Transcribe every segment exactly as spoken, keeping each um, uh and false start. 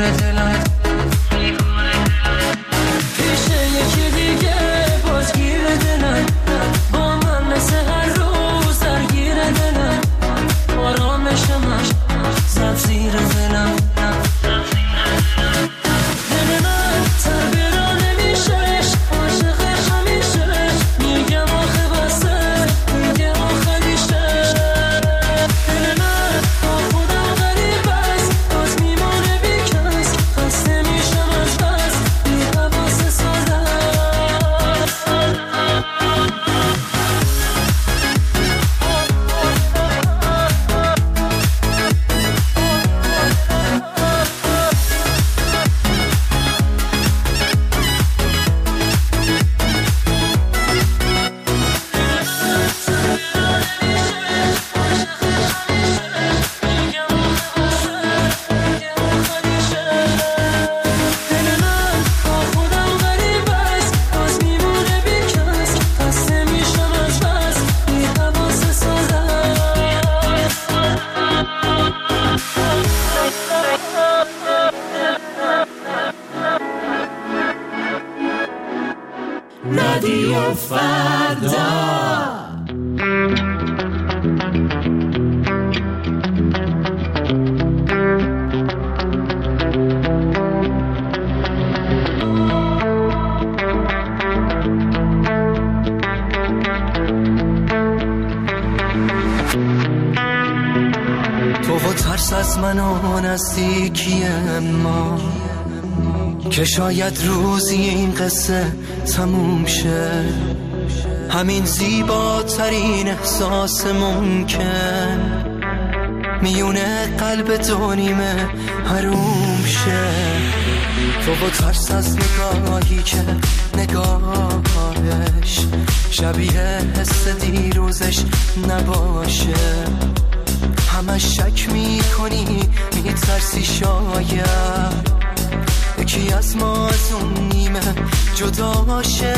میکنه دلت پیشه یکی دیگه بازگیر دلت با من مثل هر روز درگیر دلت آرامشمش زد زیر دلم دل من تربیرا نمیشهش عاشقش همیشه میگم آخه بسه میگه آخه دیشه دل من با خودم غریب است باز میمونه بیکس خسته میشم از بس بی حواس ساده رادیو فردا تو و ترس از من و نزدیکی ما که شاید روزی این قصه تموم شه همین زیباترین احساس ممکن میونه قلب دو نیمه حروم شه تو و ترس از نگاهی که نگاهش شبیه حس دیروزش نباشه همش شک میکنی میترسی شاید یکی از ما از اون نیمه جدا شه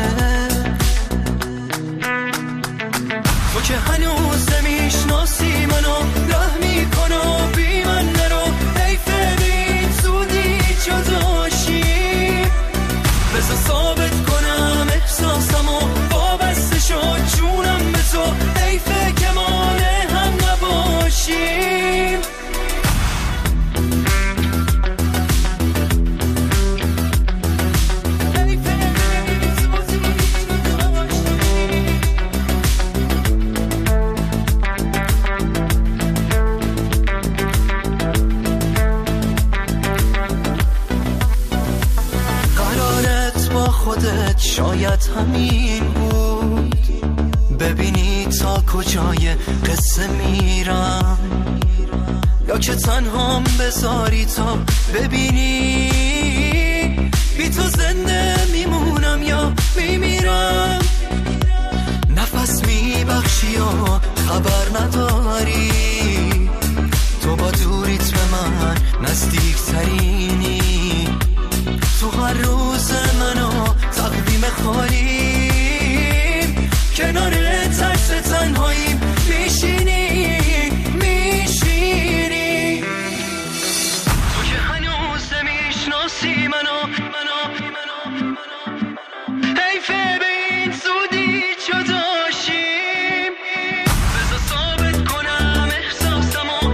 تو که هنوز نمیشناسی منو ره میکنو بی من نرو حیفه بین زودی جدا شیم بذار ثابت کنم احساسمو وابسته شد جونم به تو حیفه که مانع هم نباشیم خودت شاید همین بود ببینی تا کجای قصه میرم یا که تنهام بذاری تا ببینی بی تو زنده میمونم یا میمیرم نفس میبخشی یا خبر نداری تو با دوریت به من نزدیک ترینی تو هر روز منو تقویم خالیم کنار ترس تنهاییم میشینی میشینی تو که هنوز نمیشناسی منو منو حیفه به این زودی جدا شیم بذار ثابت کنم احساسمو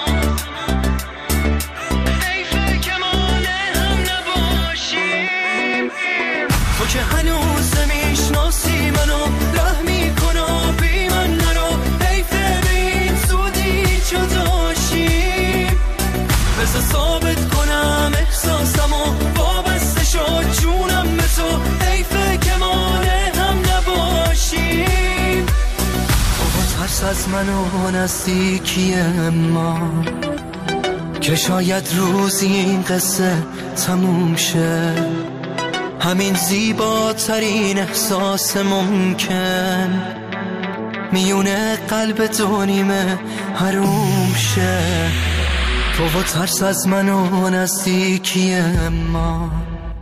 حیفه که مانع هم نباشیم تو که هنوز نمیشناسی منو ره میکنو بی من نرو حیفه به این زودی جدا شیم بذار ثابت کنم احساسمو وابسته شد جونم به تو حیفه که مانع هم نباشیم تو با ترس از من و نزدیکی ما که شاید روزی این قصه تموم شه همین زیباترین احساس ممکن میونه قلب دو نیمه حروم شه تو و ترس از من و نزدیکی ما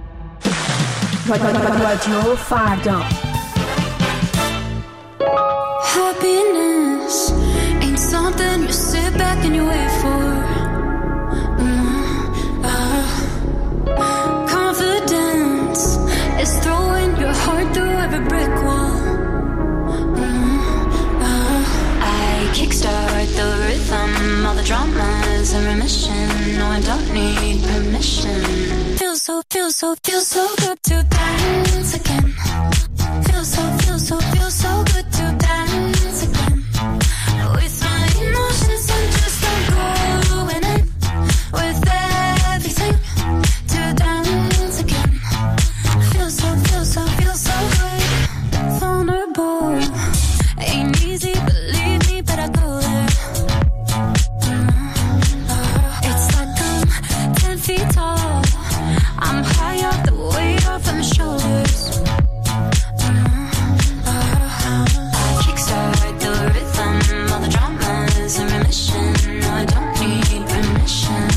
رادیو فردا Happiness ain't something you sit back and you wait for. Mm, ah. permission. No, I don't need permission. Feel so, feel so, feel so good to dance again. Feel so, feel so, feel so good to dance again. With my emotions, I'm just I'm going in with everything to dance again. Feel so, feel so, feel so good. Vulnerable, ain't easy, believe me, but I go there. It's like I'm ten feet tall. I'm high up, the weight off of my shoulders. I kickstart the rhythm, all the drama's in remission. No, I don't need permission.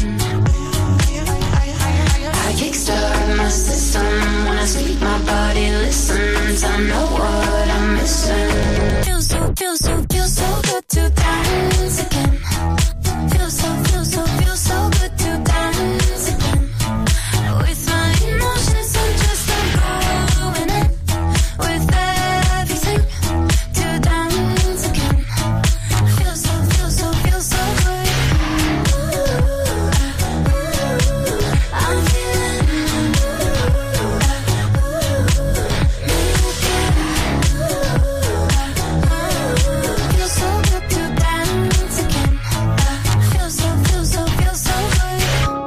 I kickstart my system. When I speak, my body listens. I know what I'm missing. Feel so, feel so, feel so good to dance again. Feel so, feel so, feel so good to dance again. With my emotions, I'm just I'm going in with everything to dance again. Feel so, feel so, feel so good. I'm feeling me again. Feel so good to dance again. Feel so, feel so, feel so good.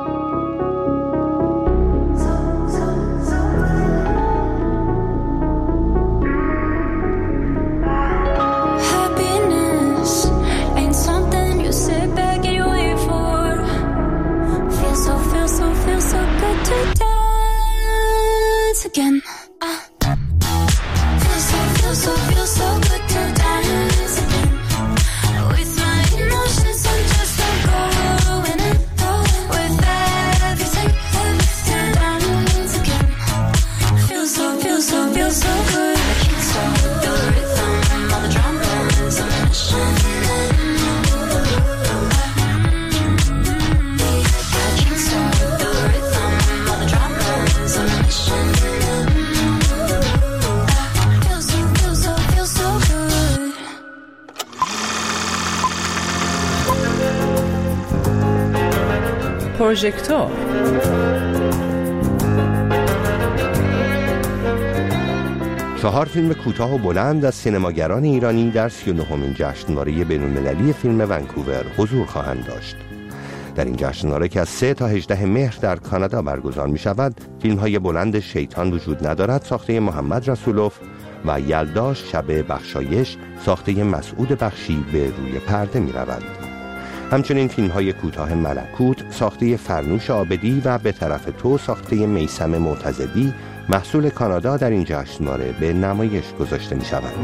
Happiness ain't something you sit back and you wait for. Feel so, feel so, feel so good to dance again. Ah. Feel so, feel so, feel so good to dance again. With my emotions, I'm just I'm going in with everything to dance again. Feel so, feel so, feel so good. I can't stop the rhythm, all the drama's a mission. I can't stop the rhythm, all the drama's a mission. Feel so, feel so, feel so good. پروژکتور چهار فیلم کوتاه و بلند از سینماگران ایرانی در سی و نهمین جشنواره بین‌المللی فیلم ونکوور حضور خواهند داشت. در این جشنواره که از سه تا هجده مهر در کانادا برگزار می شود، فیلم های بلند شیطان وجود ندارد ساخته محمد رسولوف و یلداش شب بخشایش ساخته مسعود بخشی به روی پرده می روند. همچنین فیلم های کوتاه ملکوت ساخته فرنوش عابدی و به طرف تو ساخته میثم معتزدی محصول کانادا در این جشنواره به نمایش گذاشته می شوند.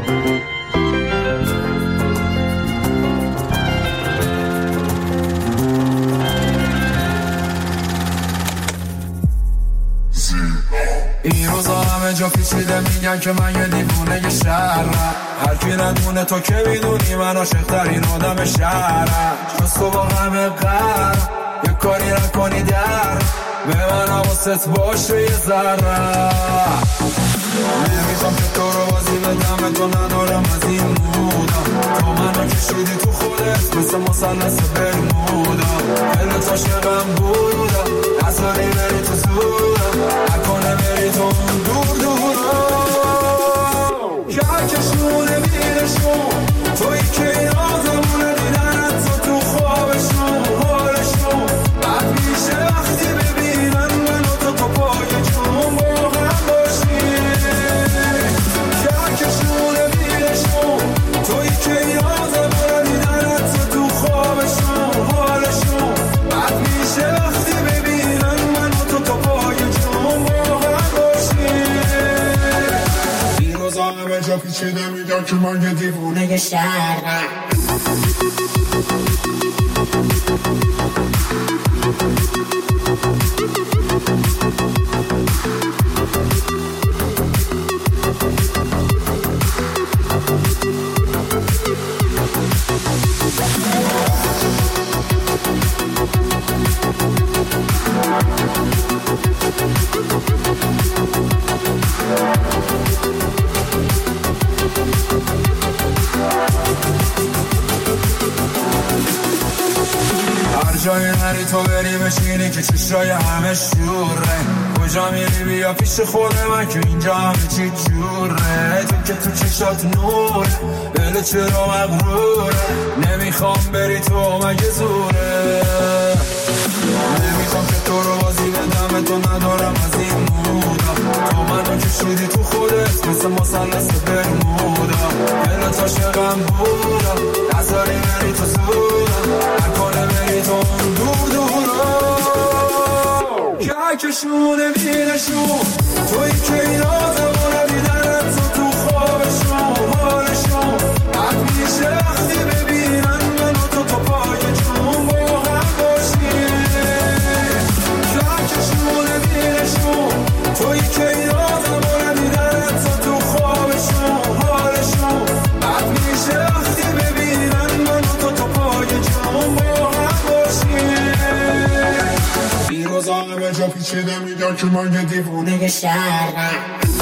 این روزا همه جا پیچیده میگن که من یه دیوونه شهرم. هر کی ندونه تو که میدونی من عاشق ترین آدم شهرم. جز تو با همه قرم یه کاری نکنی در به من حواست باشه یه ذره. نمیخوام که تو رو بازی بدم تو ندارم از این مودا. تو منو کشیدی تو خودت مثل مثلث برمودا. دلت عاشقم بودا نذاری بری تو زورم نکنه بری تو اون دور دورم. کهکشونه میرشون توی که این آزمونه دیدنت تو تو خوابشون حالشون بد میشه وقتی ببینن منو تو تو پای جون با هم باشیم. کهکشونه میرشون توی که این آزمونه دیدنت تو تو خوابشون حالشون بد میشه وقتی ببینن منو تو تو پای جون با هم باشیم. این روزا همه جا پیچیده میگن که من یه دیوونه شهرم. بری تو بری بشینی که چشای همه شوره. کجا میری بیا پیش خود من که اینجا همه چی جوره. تو که تو چشات نور دل چرا مغروره. نمیخوام بری تو مگه زوره. نمیخوام که تو رو بازی بدم تو ندارم از این مودا. تو منو کشیدی تو خودت مثل مثلث برمودا. دلت عاشقم بودا نذاری بری تو زودا. نکنه بری تو اون دور دورا که کشونه بینشون. توی که این آزمونه بیدنت تو تو خوابشون حالشون. حق میشه وقتی ببینن منو تو تو پای جون با هم باشیم. که کشونه بینشون. توی که این آزمونه بیدنت تو تو خوابشون حالشون. حق میشه وقتی ببینن منو تو تو پای جون با هم باشیم. این روزانه به جا پیچیده میگن که من یه دیوونه شهرم.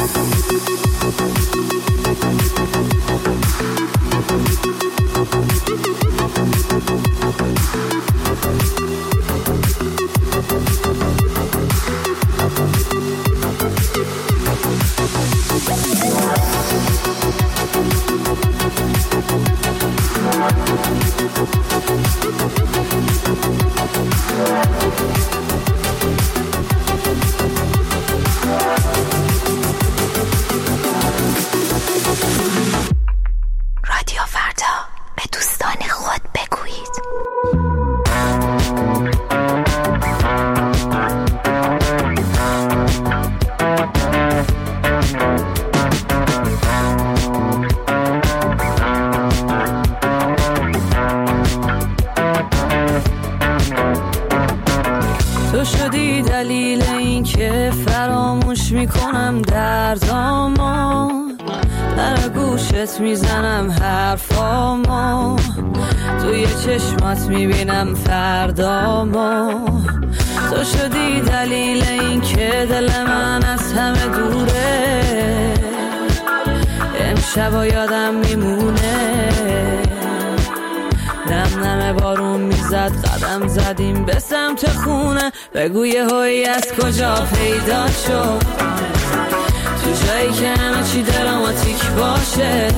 رادیو فردا به دوستان خود بگویید. تو شدی دلیل این که فراموش میکنم دردامو. در گوشت میزنم حرفامو. توی چشمات میبینم فردامو. تو شدی دلیل این که دل من از همه دوره. امشب یادم میمونه. نم نم بارون میزد قدم زدیم به سمت خونه. بگو یه هایی از کجا پیدا شد. تو جایی که همه چی دراماتیک باشه.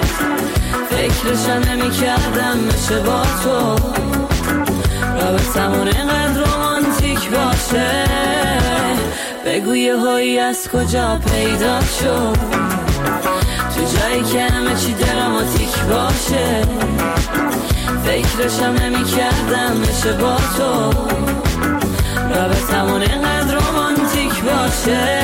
فکرشم نمی کردم میشه با تو رابطمون اینقدر رومانتیک باشه. بگو یه هایی از کجا پیدا شد. تو جایی که همه چی دراماتیک باشه. فکرشم نمی کردم میشه با تو رابطمون اینقدر رومانتیک باشه.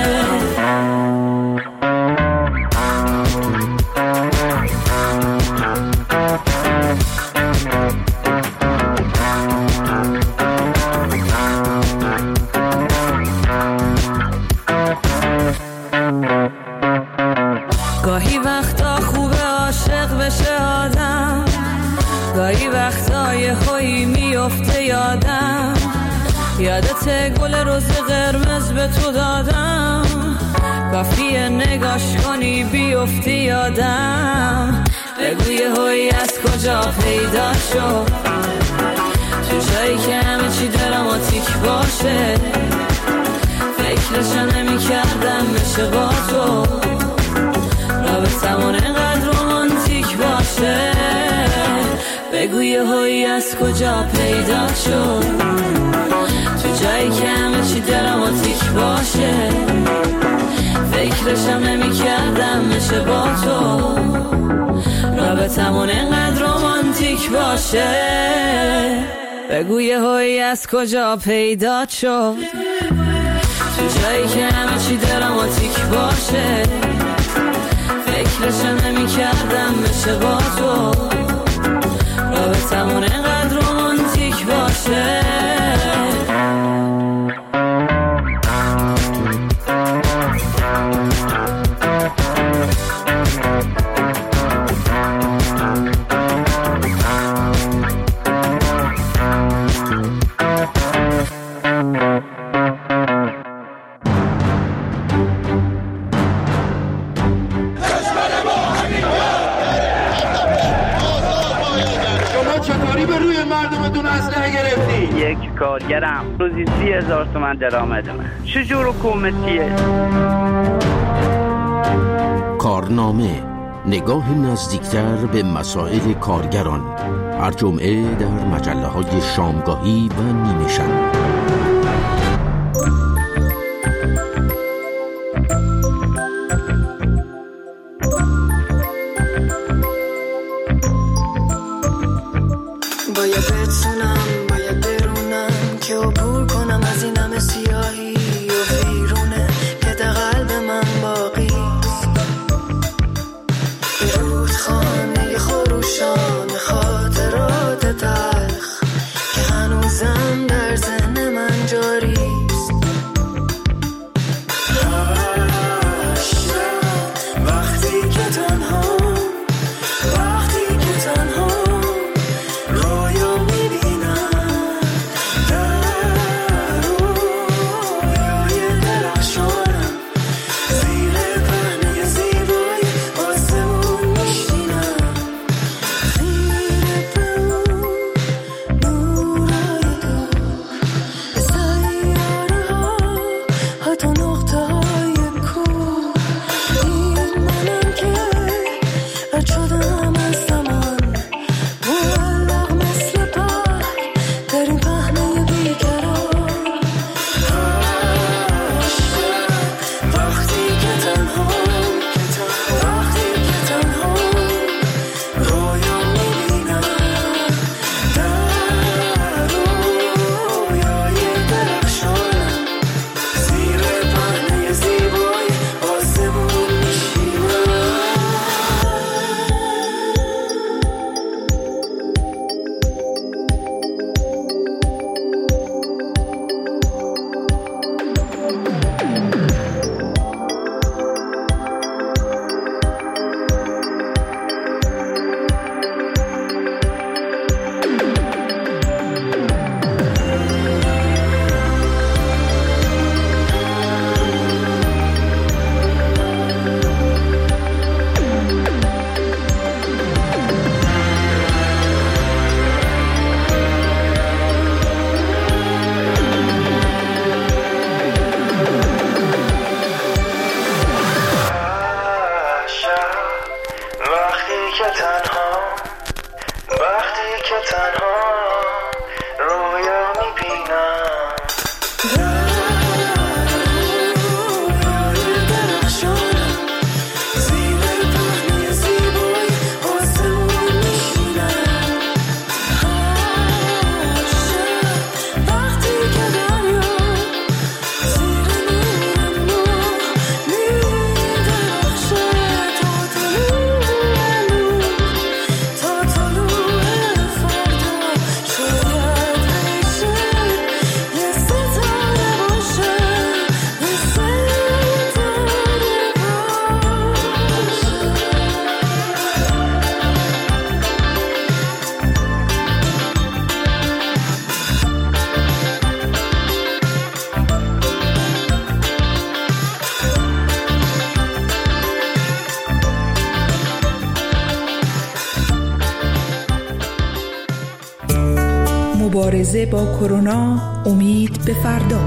گاهی وقتا خوبه عاشق بشه آدم. گاهی وقتا یه هایی میفته یادم. یادت گل روز قرمز به تو دادم. کافیه نگاش کنی بیفتی یادم. بگو یه هایی از کجا پیدا شد. تو جایی که همه چی دراماتیک باشه. فکرشم نمی کردم میشه با تو رابطمون اینقدر رومانتیک باشه. بگو یه هایی از کجا پیدا شد. تو جایی که همه چی دراماتیک باشه. فکرشم نمی کردم میشه با تو رابطمون اینقدر رومانتیک باشه. بگو یه هایی از کجا پیدا شد. تو جایی که همه چی دراماتیک باشه. فکرشم نمی کردم میشه با تو رابطمون اینقدر رومانتیک باشه. کارگرم، روزی سی هزار تومن درآمد من. چجور حکومتیه؟ کارنامه، نگاه نزدیکتر به مسائل کارگران، هر جمعه در مجله های شامگاهی و نیمه شب. باید بتونم، باید برونم که عبور کنم از این همه سیاهی و ویرونه که در قلب من باقیست. به رودخانه خروشان خاطرات تلخ که هنوزم در ذهن من جاریست. وقتی که تنها، وقتی که تنها رویا میبینم، در رویای درخشانم، زیر پهنه زیبای آسمون میشینم، زیر پهنه نورای دور به سیاره ها، حتی نقطه های کور. این منم که رد شدم از زمان، معلق مثل پر در این پهنه بیقرار. وقتی که تنها، وقتی که تنها رویا میبینم، در رویای درخشانم، زیر پهنه زیبای آسمون میشینم. وقتی که تنها، وقتی که تنها رویا میبینم، رویای درخشانم، زیر پهنه زیبای آسمون میشینم. هر شب وقتی که دریا زیر نور نور میدرخشه، تا طلوع نور، تا طلوع فردا، شاید بشه یه ستاره باشه، یه ستاره باشه. مبارزه با کرونا، امید به فردا.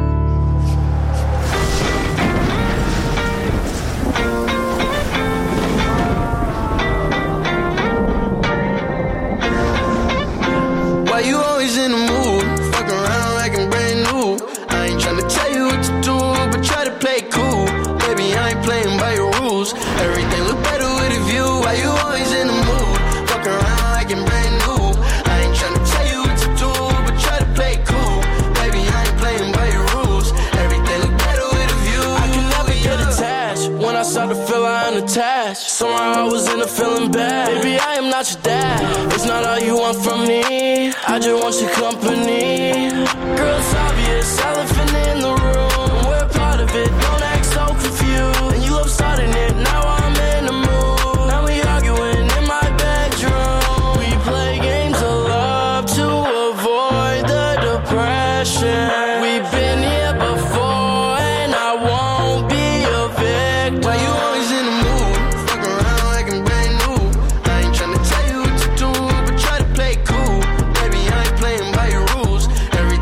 Why you always in the mood? Fuck around like I'm brand new. I ain't tryna tell you what to do, but try to play cool. Baby, I ain't playing by your rules. Everything look better with a view. Why you always in the mood? Fuck around like I'm brand new. I ain't tryna tell you what to do, but try to play cool. Baby, I ain't playing by your rules. Everything look better with a view. I can never get attached. When I start to feel I unattached, somehow I was in a feeling bad. Baby, I am not your dad. It's not all you want from me. I just want your company. Girl, it's obvious, elephant in the room. We're part of it, don't act so confused. And you love starting it, now I'm in the mood. Now we arguing in my bedroom. We play games of love to avoid the depression. We've been here before and I won't be a victim. Why you always in the mood? Fuck around like I'm brand new. I ain't tryna tell you what to do, but try to play cool. Baby, I ain't playing by your rules. Every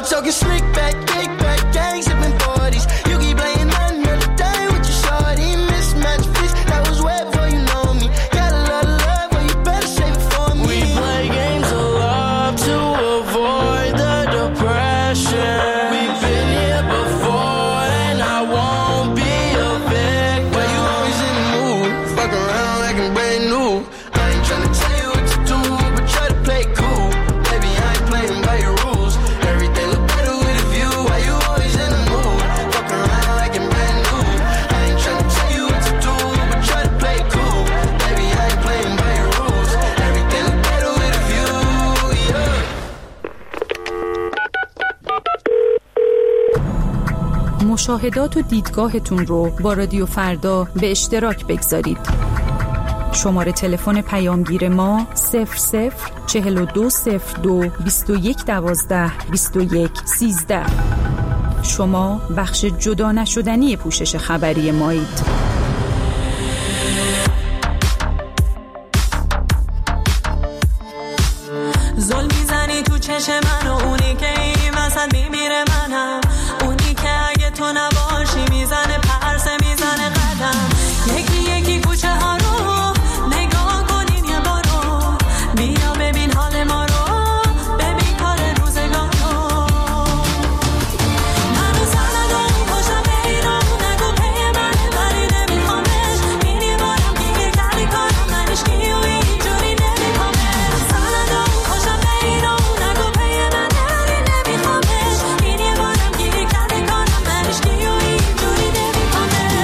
talking slick back, kick back, gang sipping forties. You keep playing another day with your shorty. Mismatch fish, that was wet before you know me. Got a lot of love, but you better save it for me. We play games of love to avoid the depression. We've been here before and I won't be a victim. Why you always in the mood? Fuck around like I'm brand new. I ain't tryna tell you what to do, but try to play it cool. Baby, I ain't playing by your rules. Everything look better with a view. Why you always in the mood? Fuck around like I'm brand new. I ain't tryna tell you what to do, but try to play it cool. Baby, I ain't playing by your rules. Everything look better with a view, yeah. مشاهدات و دیدگاهتون رو با رادیو فردا به اشتراک بگذارید. شماره تلفن پیامگیر ما صفر صفر چهل و دو صفر دو بیست و یک دوازده بیست و یک سیزده. شما بخش جدا نشدنی پوشش خبری مایید. زل میزنی تو چشم من و اونی که این وسط میمیره منم. اونی که اگه تو نباشی میزنه پرسه میزنه قدم. یکی یکی کوچه ها رو نگاه کنین یه بارو. بیا ببین حال ما رو، ببین کار روزگار رو. منو سرد و اون پشتم به ایران نگو پی منه ولی نمیخوامش. این یه بارم گیه کردی کارم منش کی و اینجوری نمیخوامش. سرد و اون پشتم به ایران نگو پی منه ولی نمیخوامش. این یه بارم گیه کردی کارم منش کی و اینجوری نمیخوامش.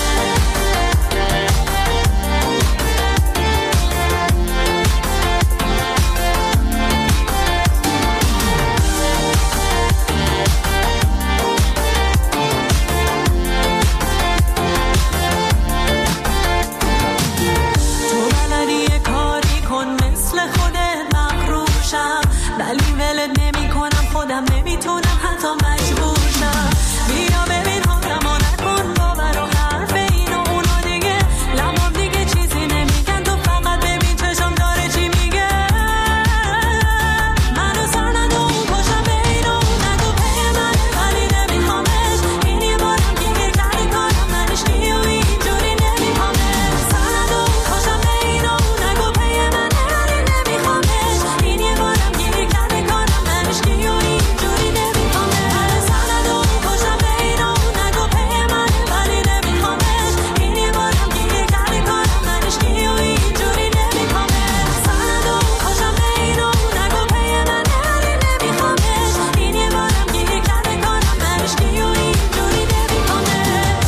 تو بلدی یه کاری کن مثل خودت مغروشم، ولی ولت نمی کنم خودم نمیتونم حتی مجبور شم. بیا ببین حالمو نکن باور و حرف این و اونا دیگه. لبام دیگه چیزی نمیگن، تو فقط ببین چشم داره چی میگه. منو سر نده اون پشتم به این و اون نگو پی منه ولی نمیخوامش. این یه بارم گیره کردی کارم منش کی و اینجوری نمیخوامش. سر نده اون پشتم به این و اون نگو پی منه ولی نمیخوامش. این یه بارم گیره کردی کارم منش کی و اینجوری نمیخوامش. سر نده اون پشتم به این و اون نگو پی منه ولی نمیخوامش. این یه بارم گیره کردی کارم منش کی و اینجوری نمیخوامش. سر نده اون پشتم به این و اون نگو پی منه ولی نمیخوامش. این یه بارم گیره کردی کارم منش کی و اینجوری نمیخوامش.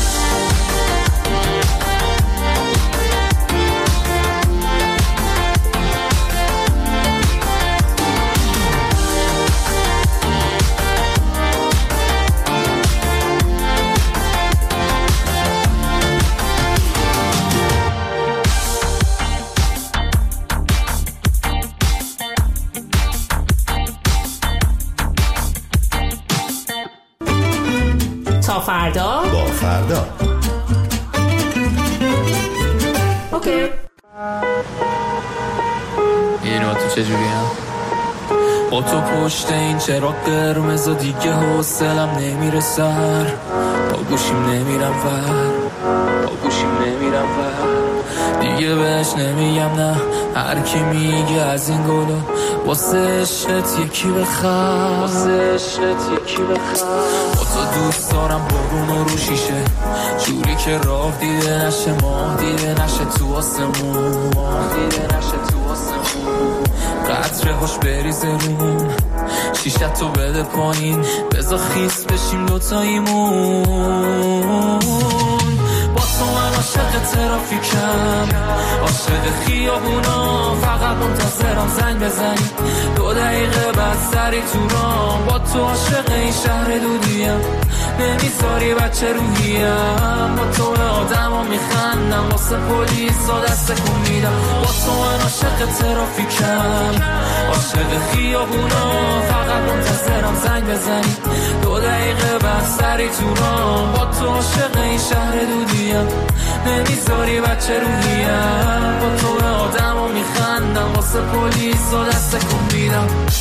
تا فردا. با فردا. اوکی. اینا تو چجوری هم؟ با تو پشت این چراغ قرمز و دیگه حوصلم نمیره سر. با گوشیم نمیرم ور، با گوشیم نمیرم ور. دیگه بهش نمیگم نه، هر کی میگه از این گلو واسه عشقت یکی بخر، واسه عشقت یکی بخر. با تو دوست دارم بارون و رو شیشه، جوری که راه دیده نشه، ماه دیده نشه تو آسمون، ماه دیده نشه تو آسمون. قطره هاش بریزه روم، شیشه تو بده پایین، بذار خیس بشیم دوتاییمون. با تو من عاشق ترافیکم، عاشق خیابونا، فقط منتظرم زنگ بزنی دو دقیقه بعد سری تو رام. با تو عاشق این شهر دودیم، نمیذاری بچه روحیم. با تو به آدم ها میخندم، واسه پلیس ها دست کن میدم. با تو من عاشق ترافیکم، عاشق خیابونا، فقط منتظرم زنگ بزنی دو دقیقه بعد سری تو رام. با تو عاشق این شهر دودیم، نمیذاری بچه روحیم. با تو به آدم ها میخندم، واسه پلیس ها دست کن میدم.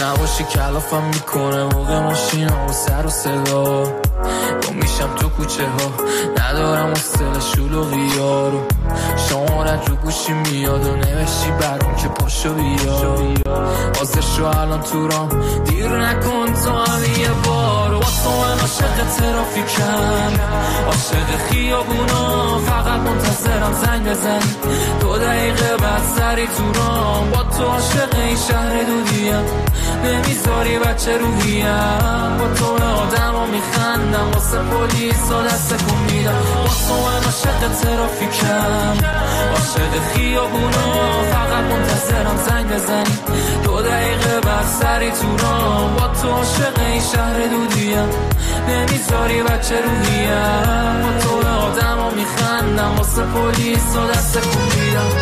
نباشی کلافم میکنه موقع ماشین و سر و صدا گم میشم تو کوچه ها ندارم حوصله شلوغی یارو شمارت رو گوشی میاد و نوشتی برام که پاشو بیا حاضر شو الان تو رام دیر نکن تو هم یه بار با تو من عاشق ترافیکم عاشق خیابونا فقط منتظرم زنگ بزنی دو دقیقه بعد سری تو رام با تو عاشق این شهر دودیم نمیذاری بچه روحیم با تو به آدم ها میخندم واسه پولیس و دست کن میدم با تو من عاشق ترافیکم عاشق خیابونا فقط منتظرم زنگ بزنی دو دقیقه بعد سری تو رام با تو عاشق این شهر دودیم نمیذاری بچه روحیم با تو به آدم ها میخندم واسه پولیس و دست کن میدم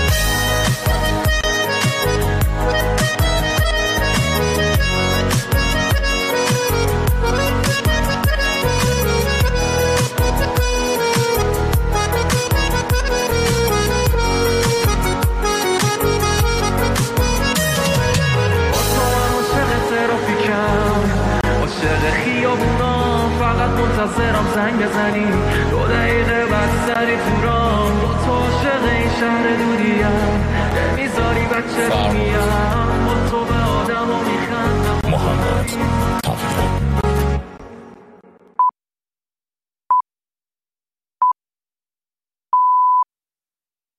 فقط منتظرم زنگ بزنی دو دقیقه بعد سری تو رام با تو عاشق این شهر دوریم نمیذاری بچه رو میم با تو به آدم ها میخندم محمد